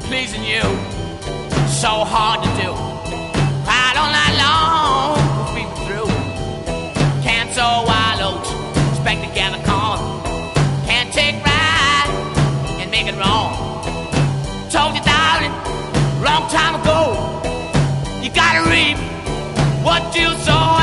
pleasing you, so hard to do. Cried all night long, was beaten through. Can't sow wild oats, expect to gather corn. Can't take right and make it wrong. Told you, darling, long time ago, you gotta reap what you sow.